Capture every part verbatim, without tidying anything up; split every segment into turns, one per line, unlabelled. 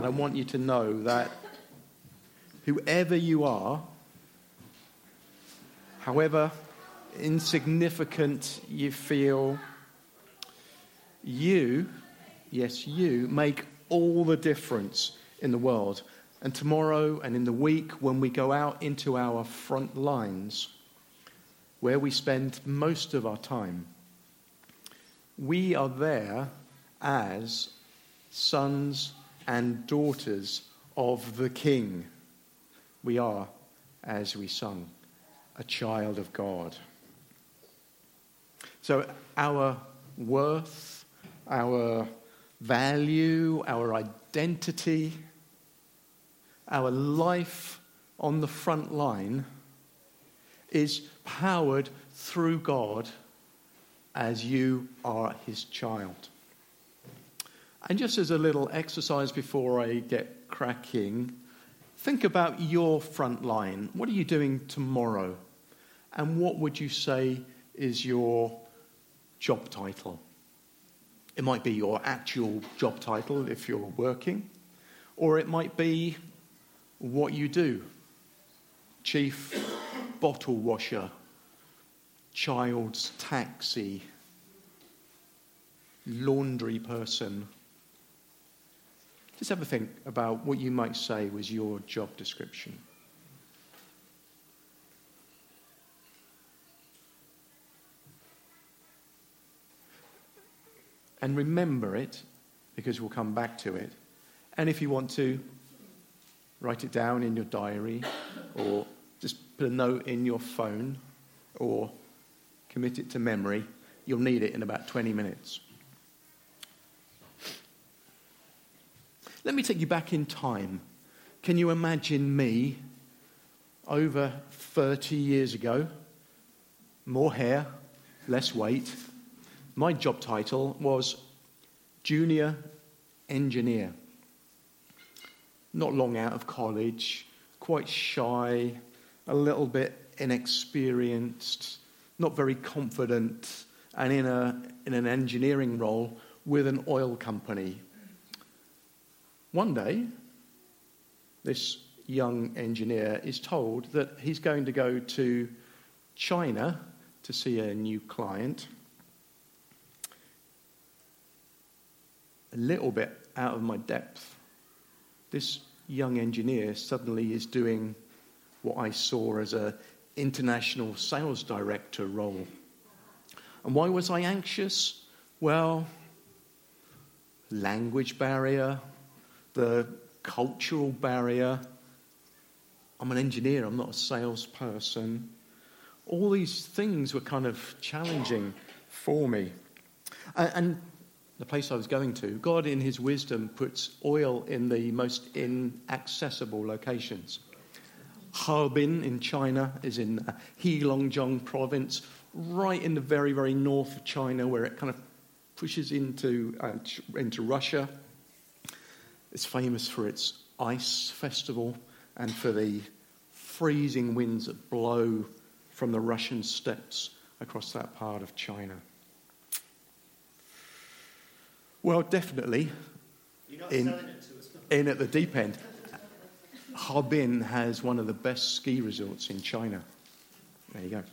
I want you to know that whoever you are, however insignificant you feel, you, yes, you, make all the difference in the world. And tomorrow and in the week when we go out into our front lines, where we spend most of our time, we are there as sons and daughters of the King. We are, as we sung, a child of God. So our worth, our value, our identity, our life on the front line is powered through God as you are his child. And just as a little exercise before I get cracking, think about your front line. What are you doing tomorrow? And what would you say is your job title? It might be your actual job title if you're working, or it might be what you do. Chief bottle washer, child's taxi, laundry person. Just have a think about what you might say was your job description. And remember it, because we'll come back to it. And if you want to, write it down in your diary, or just put a note in your phone, or commit it to memory. You'll need it in about twenty minutes. Let me take you back in time. Can you imagine me over thirty years ago? More hair, less weight. My job title was junior engineer. Not long out of college, quite shy, a little bit inexperienced, not very confident, and in a in an engineering role with an oil company. One day, this young engineer is told that he's going to go to China to see a new client. A little bit out of my depth. This young engineer suddenly is doing what I saw as an international sales director role. And why was I anxious? Well, language barrier, the cultural barrier. I'm an engineer, I'm not a salesperson. All these things were kind of challenging for me. And the place I was going to, God in his wisdom puts oil in the most inaccessible locations. Harbin in China is in Heilongjiang province, right in the very, very north of China, where it kind of pushes into, uh, into Russia. It's famous for its ice festival and for the freezing winds that blow from the Russian steppes across that part of China. Well, definitely, in, in at the deep end, Harbin has one of the best ski resorts in China. There you go.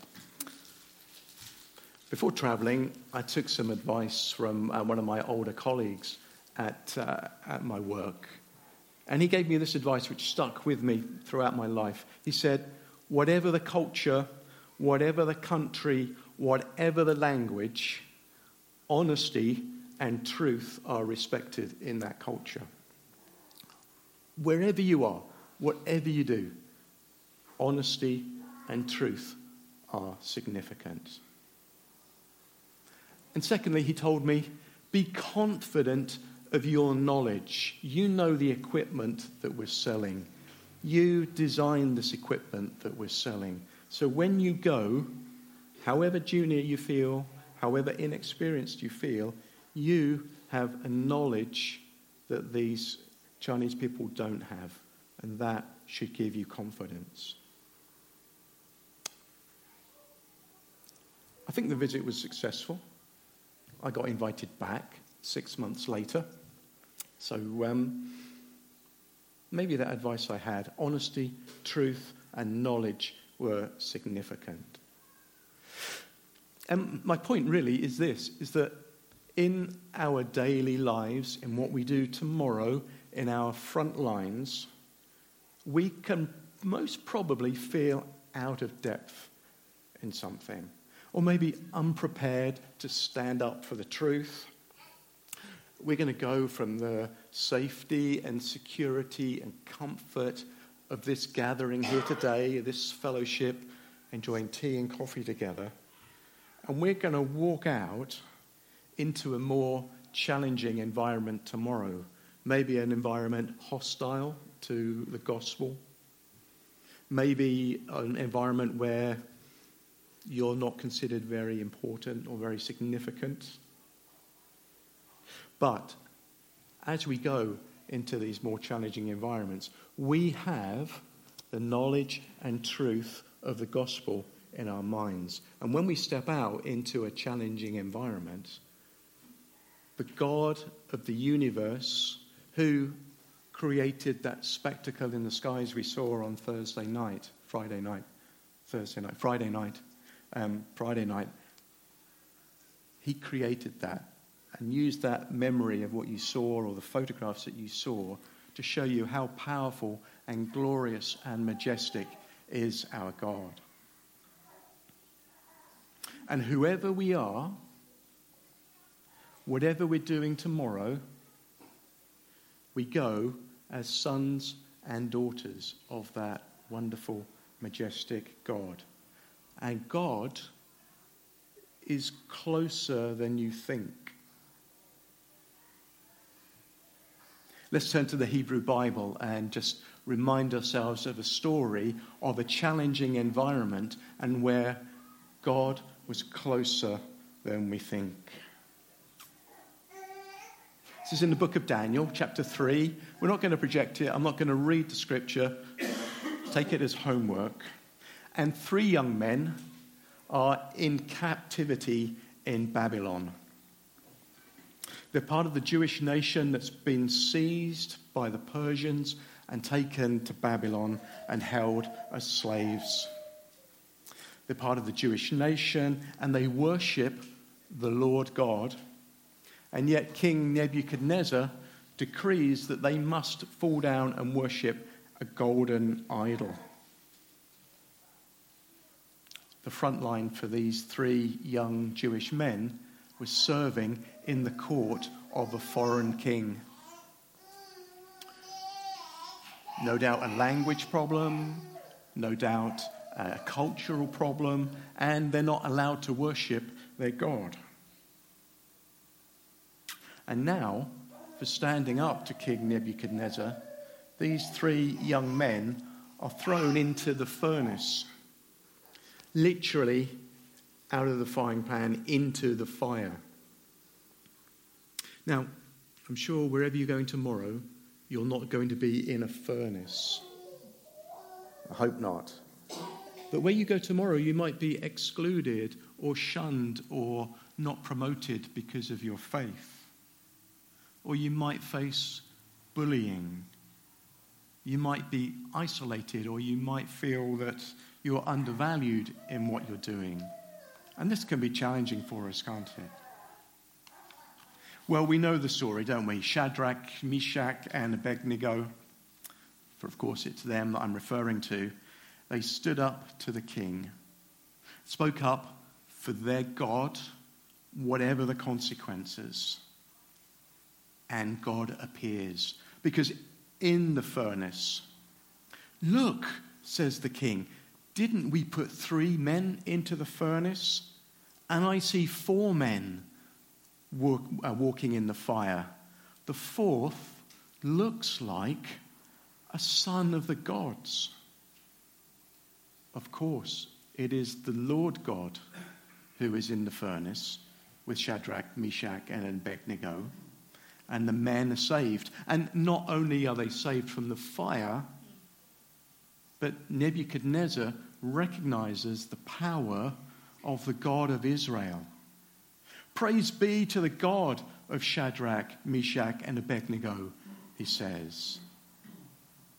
Before travelling, I took some advice from uh, one of my older colleagues at, uh, at my work. And he gave me this advice which stuck with me throughout my life. He said, whatever the culture, whatever the country, whatever the language, honesty and truth are respected in that culture. Wherever you are, whatever you do, honesty and truth are significant. And secondly, he told me, be confident of your knowledge. You know the equipment that we're selling. You design this equipment that we're selling. So when you go, however junior you feel, however inexperienced you feel, you have a knowledge that these Chinese people don't have, and that should give you confidence. I think the visit was successful. I got invited back six months later. So um, maybe that advice I had, honesty, truth, and knowledge were significant. And my point really is this, is that in our daily lives, in what we do tomorrow, in our front lines, we can most probably feel out of depth in something, or maybe unprepared to stand up for the truth. We're going to go from the safety and security and comfort of this gathering here today, this fellowship, enjoying tea and coffee together, and we're going to walk out into a more challenging environment tomorrow. Maybe an environment hostile to the gospel. Maybe an environment where you're not considered very important or very significant. But as we go into these more challenging environments, we have the knowledge and truth of the gospel in our minds. And when we step out into a challenging environment, the God of the universe, who created that spectacle in the skies we saw on Thursday night, Friday night, Thursday night, Friday night, um, Friday night, he created that and used that memory of what you saw or the photographs that you saw to show you how powerful and glorious and majestic is our God. And whoever we are, whatever we're doing tomorrow, we go as sons and daughters of that wonderful, majestic God. And God is closer than you think. Let's turn to the Hebrew Bible and just remind ourselves of a story of a challenging environment and where God was closer than we think. This is in the book of Daniel, chapter three. We're not going to project it. I'm not going to read the scripture. Take it as homework. And three young men are in captivity in Babylon. They're part of the Jewish nation that's been seized by the Persians and taken to Babylon and held as slaves. They're part of the Jewish nation and they worship the Lord God. And yet King Nebuchadnezzar decrees that they must fall down and worship a golden idol. The front line for these three young Jewish men was serving in the court of a foreign king. No doubt a language problem, no doubt a cultural problem, and they're not allowed to worship their God. And now, for standing up to King Nebuchadnezzar, these three young men are thrown into the furnace, literally out of the frying pan into the fire. Now, I'm sure wherever you're going tomorrow, you're not going to be in a furnace. I hope not. But where you go tomorrow, you might be excluded or shunned or not promoted because of your faith. Or you might face bullying. You might be isolated, or you might feel that you're undervalued in what you're doing. And this can be challenging for us, can't it? Well, we know the story, don't we? Shadrach, Meshach, and Abednego, for of course it's them that I'm referring to, they stood up to the king, spoke up for their God, whatever the consequences. And God appears. Because in the furnace, look, says the king, didn't we put three men into the furnace? And I see four men walk, uh, walking in the fire. The fourth looks like a son of the gods. Of course, it is the Lord God who is in the furnace with Shadrach, Meshach, and Abednego. And the men are saved. And not only are they saved from the fire, but Nebuchadnezzar recognizes the power of the God of Israel. Praise be to the God of Shadrach, Meshach, and Abednego, he says.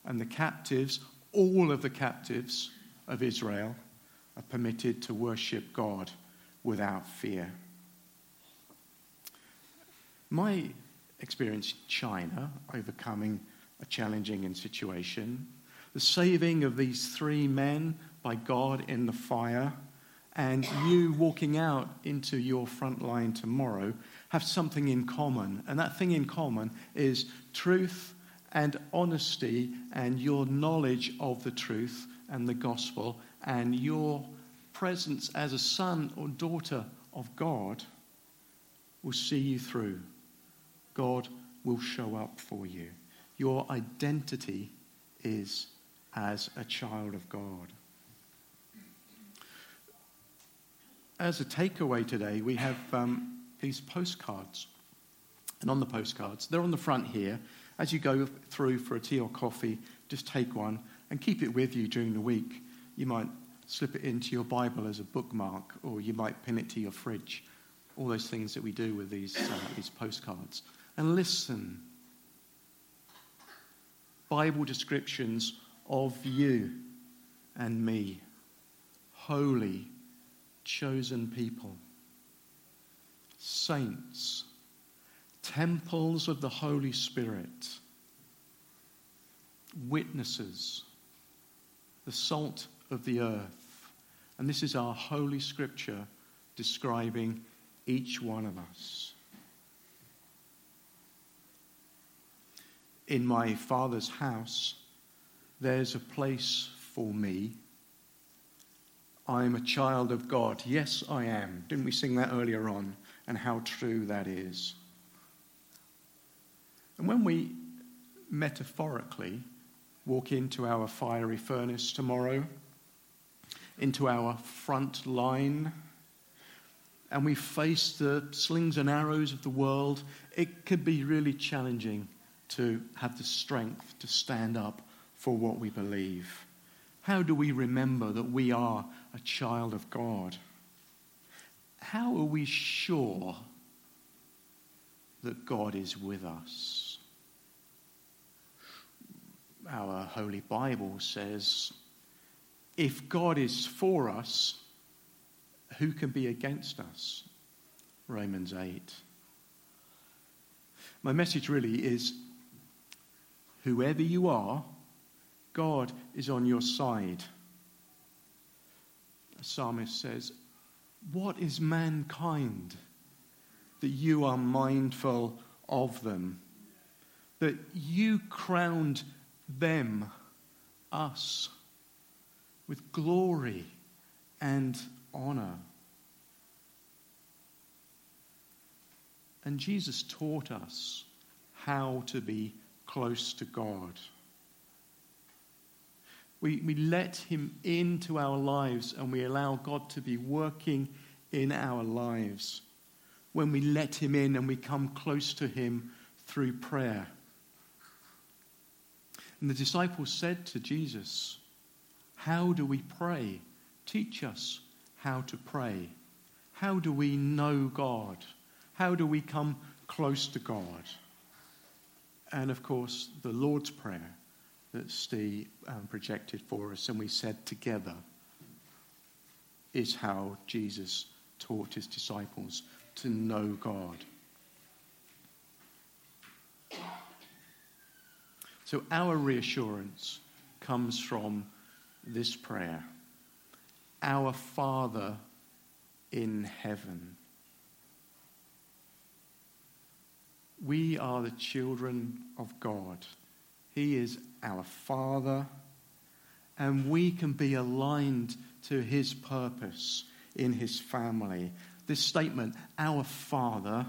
And the captives, all of the captives of Israel, are permitted to worship God without fear. My experience in China, overcoming a challenging situation, the saving of these three men by God in the fire, and you walking out into your front line tomorrow have something in common. And that thing in common is truth and honesty and your knowledge of the truth and the gospel and your presence as a son or daughter of God will see you through. God will show up for you. Your identity is as a child of God. As a takeaway today, we have um, these postcards. And on the postcards, they're on the front here. As you go through for a tea or coffee, just take one and keep it with you during the week. You might slip it into your Bible as a bookmark, or you might pin it to your fridge. All those things that we do with these, uh, these postcards. And listen. Bible descriptions of you and me. Holy, chosen people. Saints. Temples of the Holy Spirit. Witnesses. The salt of the earth. And this is our Holy Scripture describing each one of us. In my Father's house, there's a place for me. I'm a child of God. Yes, I am. Didn't we sing that earlier on? And how true that is. And when we metaphorically walk into our fiery furnace tomorrow, into our front line, and we face the slings and arrows of the world, it could be really challenging to have the strength to stand up for what we believe. How do we remember that we are a child of God? How are we sure that God is with us? Our Holy Bible says, if God is for us, who can be against us? Romans eight. My message really is, whoever you are, God is on your side. The psalmist says, what is mankind that you are mindful of them? That you crowned them, us, with glory and honor. And Jesus taught us how to be close to God. We, we let him into our lives and we allow God to be working in our lives. When we let him in and we come close to him through prayer. And the disciples said to Jesus, how do we pray? Teach us how to pray. How do we know God? How do we come close to God? And of course, the Lord's Prayer that Steve um, projected for us and we said together is how Jesus taught his disciples to know God. So our reassurance comes from this prayer. Our Father in heaven. We are the children of God. He is our Father, and we can be aligned to his purpose in his family. This statement, our Father,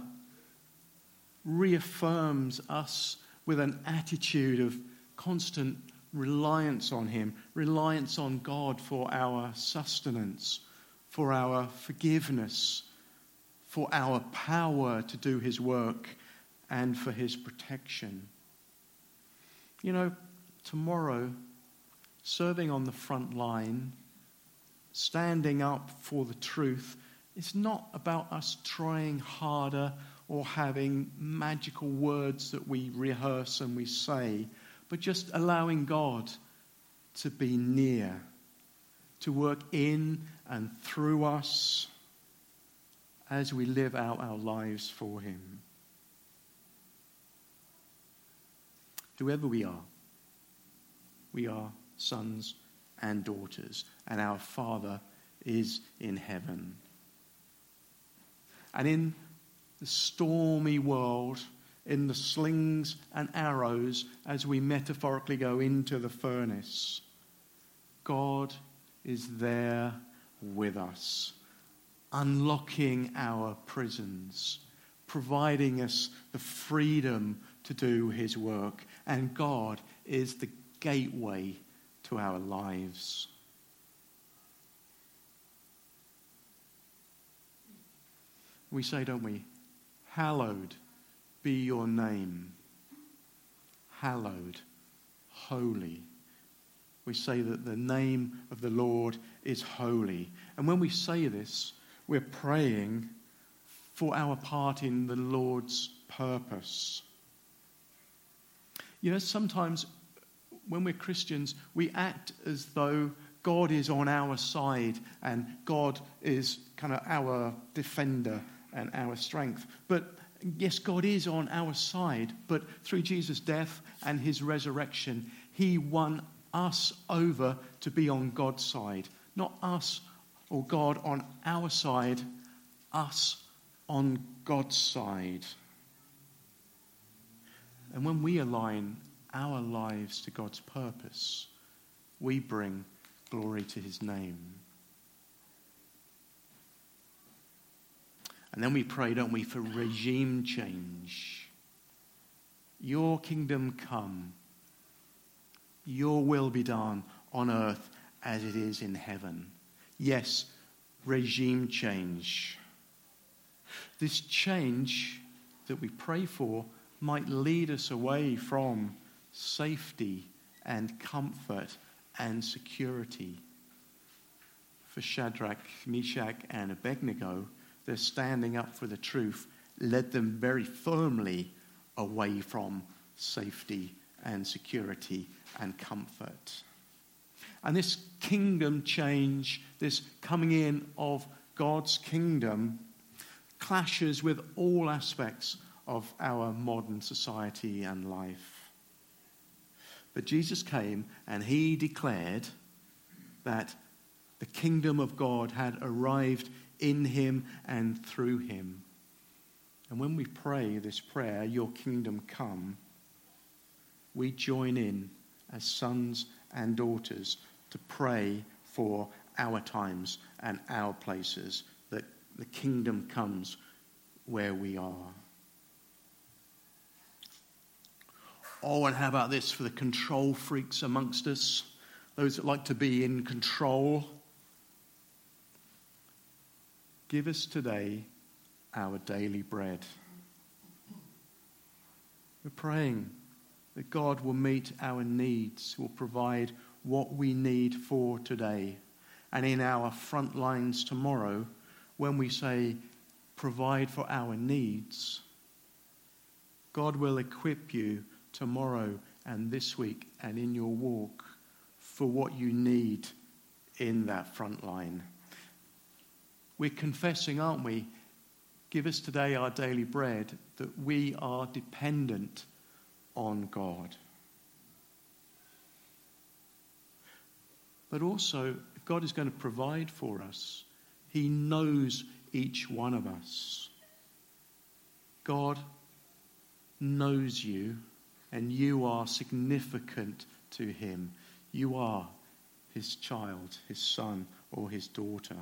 reaffirms us with an attitude of constant reliance on him, reliance on God for our sustenance, for our forgiveness, for our power to do his work, and for his protection. You know, tomorrow, serving on the front line, standing up for the truth, it's not about us trying harder or having magical words that we rehearse and we say, but just allowing God to be near, to work in and through us as we live out our lives for him. Whoever we are, we are sons and daughters, and our Father is in heaven. And in the stormy world, in the slings and arrows, as we metaphorically go into the furnace, God is there with us, unlocking our prisons, providing us the freedom to do his work. And God is the gateway to our lives. We say, don't we? Hallowed be your name. Hallowed, holy. We say that the name of the Lord is holy. And when we say this, we're praying for our part in the Lord's purpose. You know, sometimes when we're Christians, we act as though God is on our side and God is kind of our defender and our strength. But yes, God is on our side, but through Jesus' death and his resurrection, he won us over to be on God's side. Not us or God on our side, us on God's side. And when we align our lives to God's purpose, we bring glory to his name. And then we pray, don't we, for regime change. Your kingdom come. Your will be done on earth as it is in heaven. Yes, regime change. This change that we pray for might lead us away from safety and comfort and security. For Shadrach, Meshach, and Abednego, they're standing up for the truth, led them very firmly away from safety and security and comfort. And this kingdom change, this coming in of God's kingdom, clashes with all aspects of our modern society and life. But Jesus came and he declared that the kingdom of God had arrived in him and through him. And when we pray this prayer, your kingdom come, we join in as sons and daughters to pray for our times and our places, that the kingdom comes where we are. Oh, and how about this for the control freaks amongst us, those that like to be in control? Give us today our daily bread. We're praying that God will meet our needs, will provide what we need for today. And in our front lines tomorrow, when we say, provide for our needs, God will equip you tomorrow and this week and in your walk for what you need in that front line. We're confessing, aren't we? Give us today our daily bread, that we are dependent on God. But also, if God is going to provide for us, he knows each one of us. God knows you, and you are significant to him. You are his child, his son, or his daughter.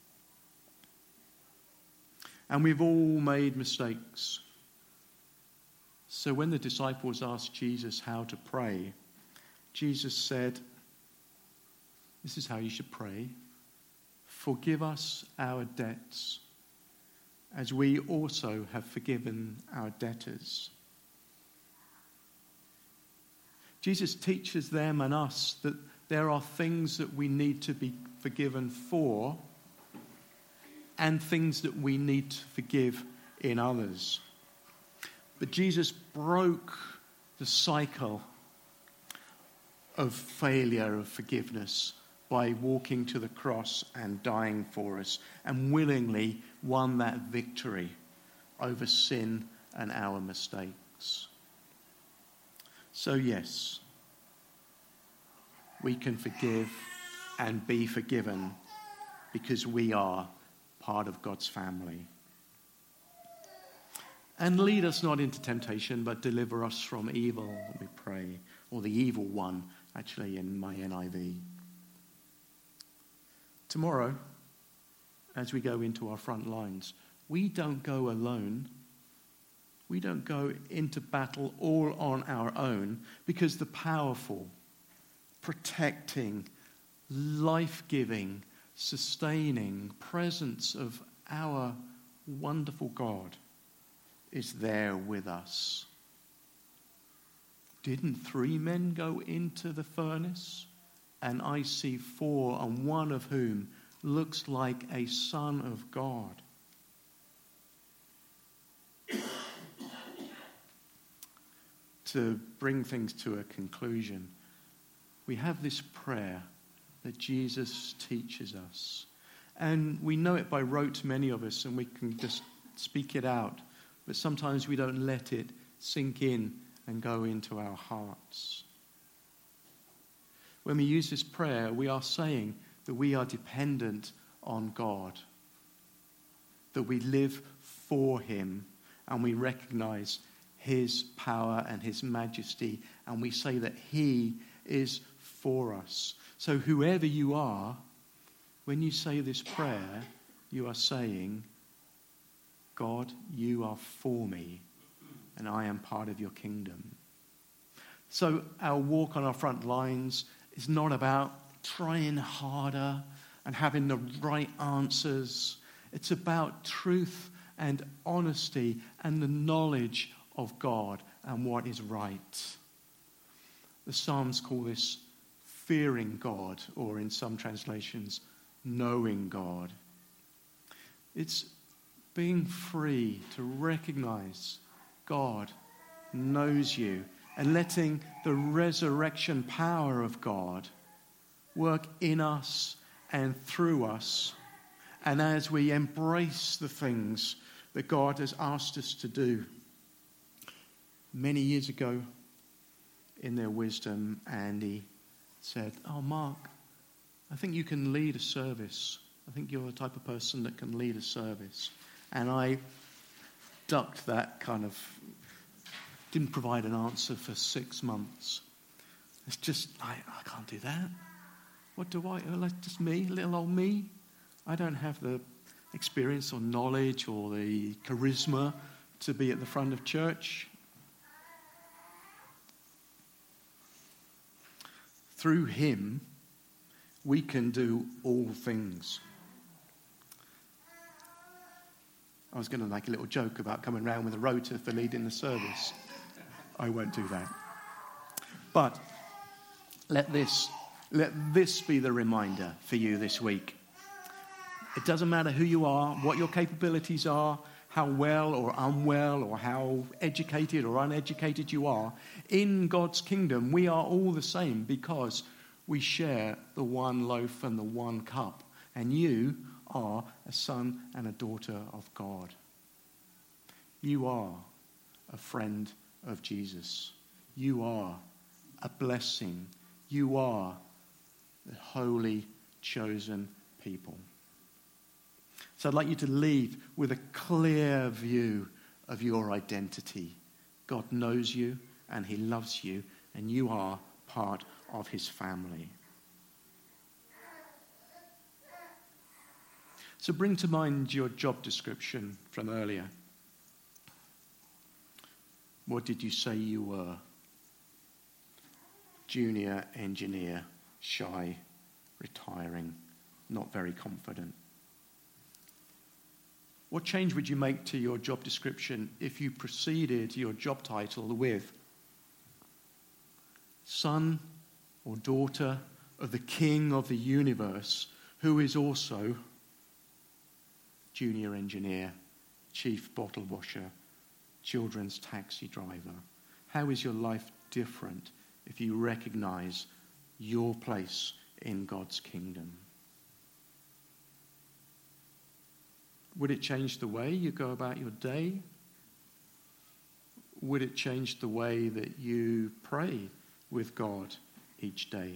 And we've all made mistakes. So when the disciples asked Jesus how to pray, Jesus said, this is how you should pray. Forgive us our debts, as we also have forgiven our debtors. Jesus teaches them and us that there are things that we need to be forgiven for, and things that we need to forgive in others. But Jesus broke the cycle of failure of forgiveness by walking to the cross and dying for us, and willingly won that victory over sin and our mistakes. So yes, we can forgive and be forgiven because we are part of God's family. And lead us not into temptation, but deliver us from evil, we pray. Or the evil one, actually, in my N I V. Tomorrow, as we go into our front lines, we don't go alone. We don't go into battle all on our own, because the powerful, protecting, life-giving, sustaining presence of our wonderful God is there with us. Didn't three men go into the furnace? And I see four, and one of whom looks like a son of God. To bring things to a conclusion, we have this prayer that Jesus teaches us. And we know it by rote, many of us, and we can just speak it out. But sometimes we don't let it sink in and go into our hearts. When we use this prayer, we are saying that we are dependent on God, that we live for him, and we recognize his power and his majesty, and we say that he is for us. So whoever you are, when you say this prayer, you are saying, God, you are for me, and I am part of your kingdom. So our walk on our front lines is not about trying harder and having the right answers. It's about truth and honesty and the knowledge of God and what is right. The Psalms call this fearing God, or in some translations, knowing God. It's being free to recognize God knows you, and letting the resurrection power of God work in us and through us. And as we embrace the things that God has asked us to do. Many years ago, in their wisdom, Andy said, "Oh, Mark, I think you can lead a service. I think you're the type of person that can lead a service." And I ducked that kind of, didn't provide an answer for six months. It's just, I, I can't do that. What do I, oh, like just me, little old me? I don't have the experience or knowledge or the charisma to be at the front of church. Through him, we can do all things. I was going to make a little joke about coming round with a rota for leading the service. I won't do that. But let this, let this be the reminder for you this week. It doesn't matter who you are, what your capabilities are, how well or unwell or how educated or uneducated you are. In God's kingdom, we are all the same because we share the one loaf and the one cup. And you are a son and a daughter of God. You are a friend of Jesus. You are a blessing. You are the holy, chosen people. So I'd like you to leave with a clear view of your identity. God knows you and he loves you, and you are part of his family. So bring to mind your job description from earlier. What did you say you were? Junior engineer, shy, retiring, not very confident. What change would you make to your job description if you preceded your job title with son or daughter of the King of the universe, who is also junior engineer, chief bottle washer, children's taxi driver? How is your life different if you recognize your place in God's kingdom? Would it change the way you go about your day? Would it change the way that you pray with God each day?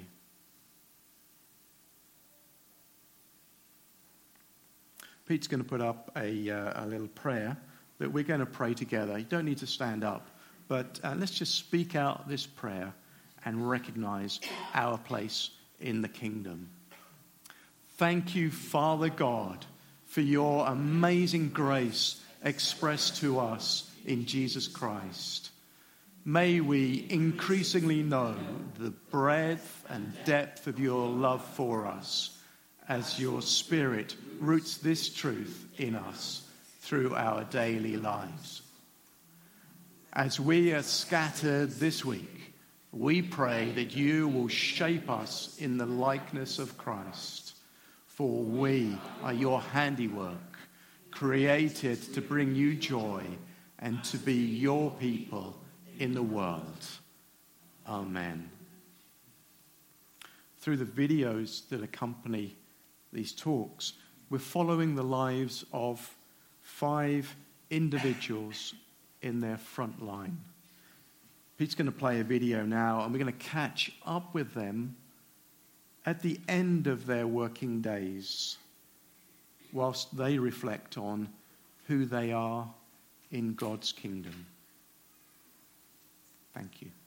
Pete's going to put up a, uh, a little prayer that we're going to pray together. You don't need to stand up, but uh, let's just speak out this prayer and recognize our place in the kingdom. Thank you, Father God, for your amazing grace expressed to us in Jesus Christ. May we increasingly know the breadth and depth of your love for us as your Spirit roots this truth in us through our daily lives. As we are scattered this week, we pray that you will shape us in the likeness of Christ, for we are your handiwork, created to bring you joy and to be your people in the world. Amen. Through the videos that accompany these talks, we're following the lives of five individuals in their front line. Pete's going to play a video now, and we're going to catch up with them at the end of their working days, whilst they reflect on who they are in God's kingdom. Thank you.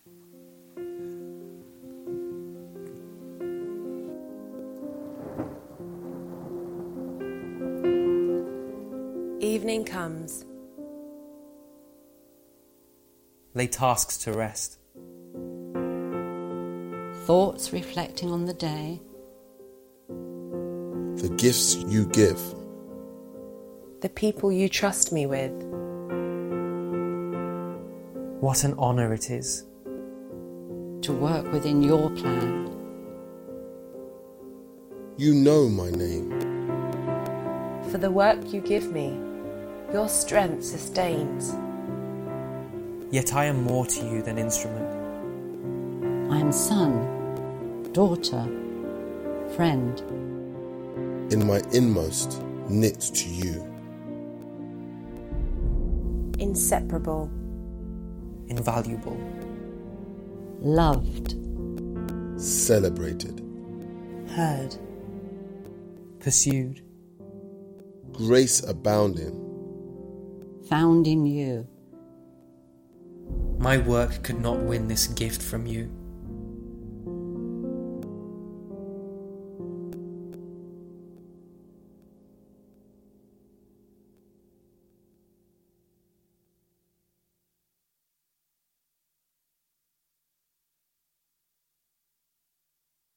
Evening comes.
Lay tasks to rest.
Thoughts reflecting on the day.
The gifts you give.
The people you trust me with.
What an honour it is
to work within your plan.
You know my name.
For the work you give me, your strength sustains.
Yet I am more to you than instrument.
I am son, daughter, friend.
In my inmost, knit to you.
Inseparable.
Invaluable.
Loved.
Celebrated.
Heard.
Pursued.
Grace abounding.
Found in you.
My work could not win this gift from you.